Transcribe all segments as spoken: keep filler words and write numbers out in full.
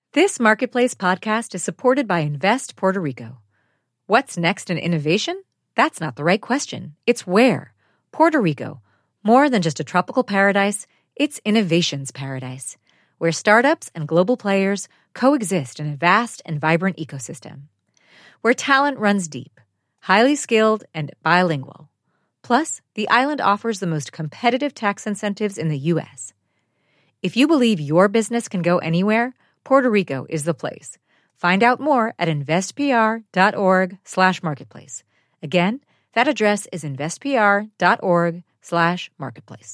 This Marketplace podcast is supported by Invest Puerto Rico. What's next in innovation? That's not the right question. It's where. Puerto Rico. More than just a tropical paradise, it's innovation's paradise, where startups and global players coexist in a vast and vibrant ecosystem. Where talent runs deep, highly skilled, and bilingual. Plus, the island offers the most competitive tax incentives in the U S. If you believe your business can go anywhere, Puerto Rico is the place. Find out more at investpr.org slash marketplace. Again, that address is investpr.org slash marketplace.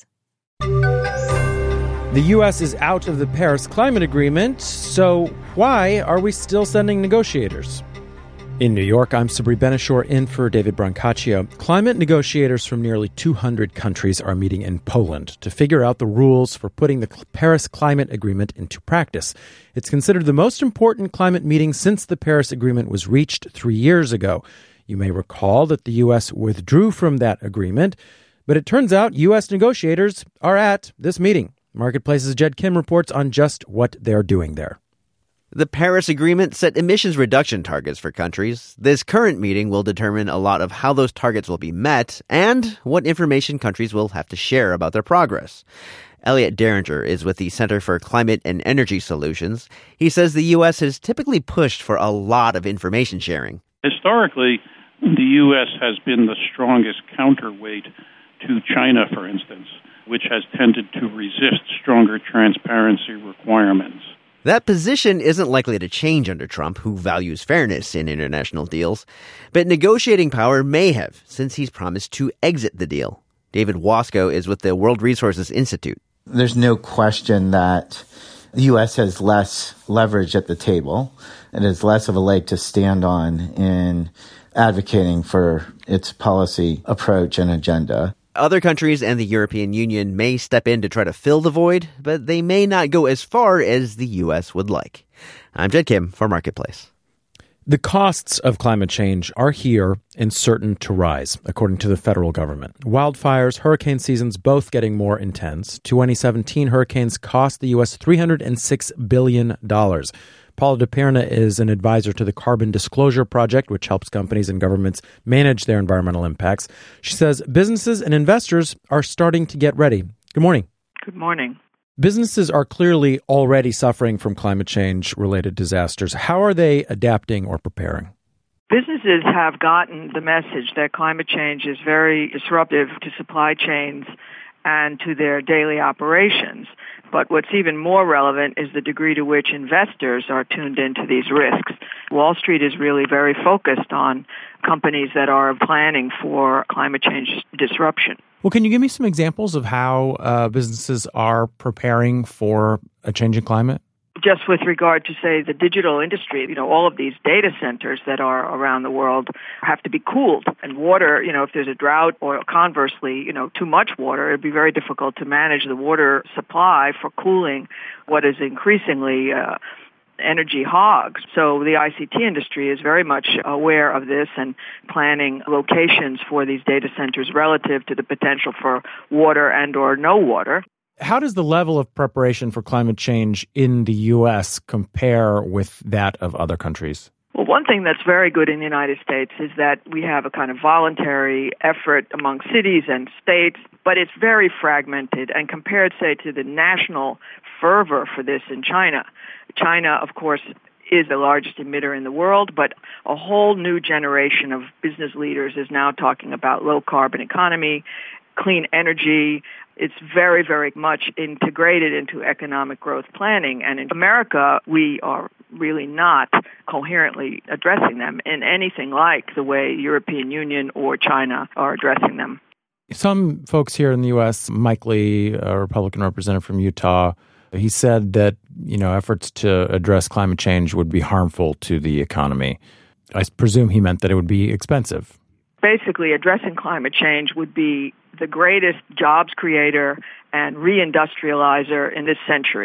The U S is out of the Paris Climate Agreement, so why are we still sending negotiators? In New York, I'm Sabri Benishore in for David Brancaccio. Climate negotiators from nearly two hundred countries are meeting in Poland to figure out the rules for putting the Paris Climate Agreement into practice. It's considered the most important climate meeting since the Paris Agreement was reached three years ago. You may recall that the U S withdrew from that agreement, but it turns out U S negotiators are at this meeting. Marketplace's Jed Kim reports on just what they're doing there. The Paris Agreement set emissions reduction targets for countries. This current meeting will determine a lot of how those targets will be met and what information countries will have to share about their progress. Elliot Derringer is with the Center for Climate and Energy Solutions. He says the U S has typically pushed for a lot of information sharing. Historically, the U S has been the strongest counterweight to China, for instance, which has tended to resist stronger transparency requirements. That position isn't likely to change under Trump, who values fairness in international deals. But negotiating power may have, since he's promised to exit the deal. David Wasco is with the World Resources Institute. There's no question that the U S has less leverage at the table. It has less of a leg to stand on in advocating for its policy approach and agenda. Other countries and the European Union may step in to try to fill the void, but they may not go as far as the U S would like. I'm Jed Kim for Marketplace. The costs of climate change are here and certain to rise, according to the federal government. Wildfires, hurricane seasons, both getting more intense. twenty seventeen hurricanes cost the U S three hundred six billion dollars. Paula DePerna is an advisor to the Carbon Disclosure Project, which helps companies and governments manage their environmental impacts. She says businesses and investors are starting to get ready. Good morning. Good morning. Businesses are clearly already suffering from climate change-related disasters. How are they adapting or preparing? Businesses have gotten the message that climate change is very disruptive to supply chains and to their daily operations. But what's even more relevant is the degree to which investors are tuned into these risks. Wall Street is really very focused on companies that are planning for climate change disruption. Well, can you give me some examples of how uh, businesses are preparing for a changing climate? Just with regard to, say, the digital industry, you know, all of these data centers that are around the world have to be cooled. And water, you know, if there's a drought or conversely, you know, too much water, it'd be very difficult to manage the water supply for cooling what is increasingly uh, energy hogs. So the I C T industry is very much aware of this and planning locations for these data centers relative to the potential for water and or no water. How does the level of preparation for climate change in the U S compare with that of other countries? Well, one thing that's very good in the United States is that we have a kind of voluntary effort among cities and states, but it's very fragmented. And compared, say, to the national fervor for this in China, China, of course, is the largest emitter in the world, but a whole new generation of business leaders is now talking about low-carbon economy, clean energy. It's very, very much integrated into economic growth planning. And in America, we are really not coherently addressing them in anything like the way European Union or China are addressing them. Some folks here in the U S, Mike Lee, a Republican representative from Utah, he said that, you know, efforts to address climate change would be harmful to the economy. I presume he meant that it would be expensive. Basically, addressing climate change would be the greatest jobs creator and reindustrializer in this century.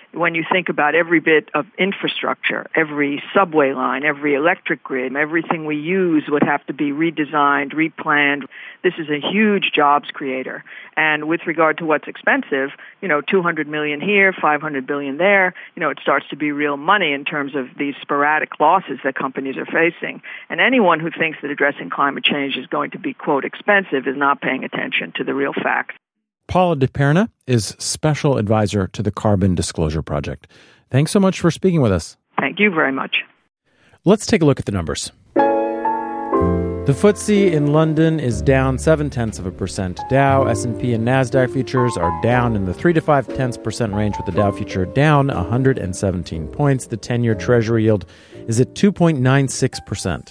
when you think about every bit of infrastructure, every subway line, every electric grid, everything we use would have to be redesigned, replanned. This is a huge jobs creator. And with regard to what's expensive, you know, two hundred million here, five hundred billion there, you know, it starts to be real money in terms of these sporadic losses that companies are facing. And anyone who thinks that addressing climate change is going to be, quote, expensive is not paying attention to the real facts. Paula DePerna is Special Advisor to the Carbon Disclosure Project. Thanks so much for speaking with us. Thank you very much. Let's take a look at the numbers. The F T S E in London is down seven-tenths of a percent. Dow, S and P, and NASDAQ futures are down in the three to five tenths percent range, with the Dow future down one hundred seventeen points. The ten-year Treasury yield is at two point nine six percent.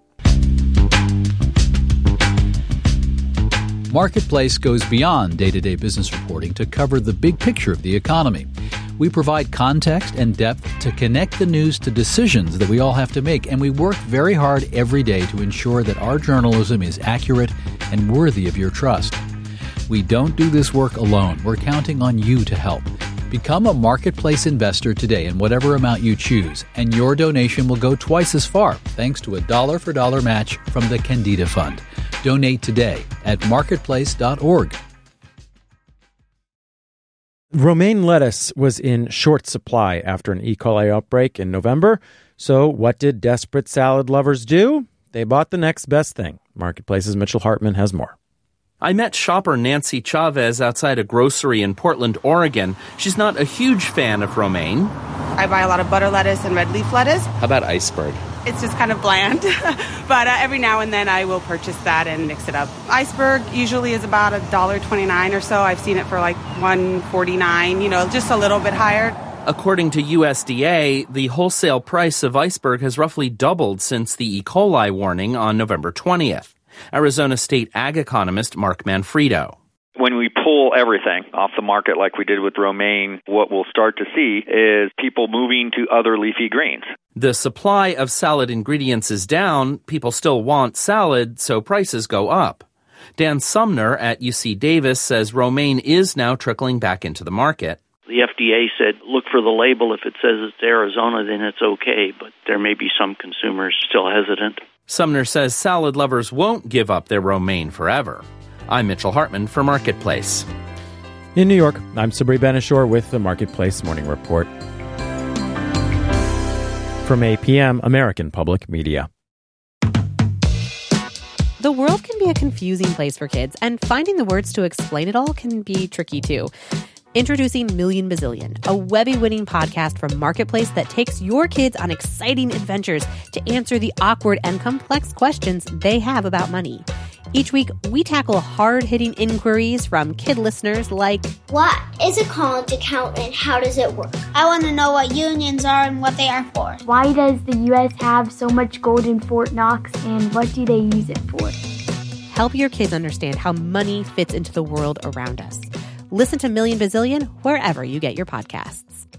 Marketplace goes beyond day-to-day business reporting to cover the big picture of the economy. We provide context and depth to connect the news to decisions that we all have to make, and we work very hard every day to ensure that our journalism is accurate and worthy of your trust. We don't do this work alone. We're counting on you to help. Become a Marketplace investor today in whatever amount you choose, and your donation will go twice as far thanks to a dollar-for-dollar match from the Candida Fund. Donate today at marketplace dot org. Romaine lettuce was in short supply after an E. coli outbreak in November. So what did desperate salad lovers do? They bought the next best thing. Marketplace's Mitchell Hartman has more. I met shopper Nancy Chavez outside a grocery in Portland, Oregon. She's not a huge fan of romaine. I buy a lot of butter lettuce and red leaf lettuce. How about iceberg? It's just kind of bland, but uh, every now and then I will purchase that and mix it up. Iceberg usually is about one dollar twenty-nine or so. I've seen it for like one forty-nine, you know, just a little bit higher. According to U S D A, the wholesale price of iceberg has roughly doubled since the E. coli warning on November twentieth. Arizona State ag economist Mark Manfredo. When we pull everything off the market like we did with romaine, what we'll start to see is people moving to other leafy greens. The supply of salad ingredients is down. People still want salad, so prices go up. Dan Sumner at U C Davis says romaine is now trickling back into the market. The F D A said, look for the label. If it says it's Arizona, then it's okay. But there may be some consumers still hesitant. Sumner says salad lovers won't give up their romaine forever. I'm Mitchell Hartman for Marketplace. In New York, I'm Sabri Ben-Achour with the Marketplace Morning Report. From A P M, American Public Media. The world can be a confusing place for kids, and finding the words to explain it all can be tricky too. Introducing Million Bazillion, a Webby-winning podcast from Marketplace that takes your kids on exciting adventures to answer the awkward and complex questions they have about money. Each week, we tackle hard-hitting inquiries from kid listeners like, what is a college account and how does it work? I want to know what unions are and what they are for. Why does the U S have so much gold in Fort Knox and what do they use it for? Help your kids understand how money fits into the world around us. Listen to Million Bazillion wherever you get your podcasts.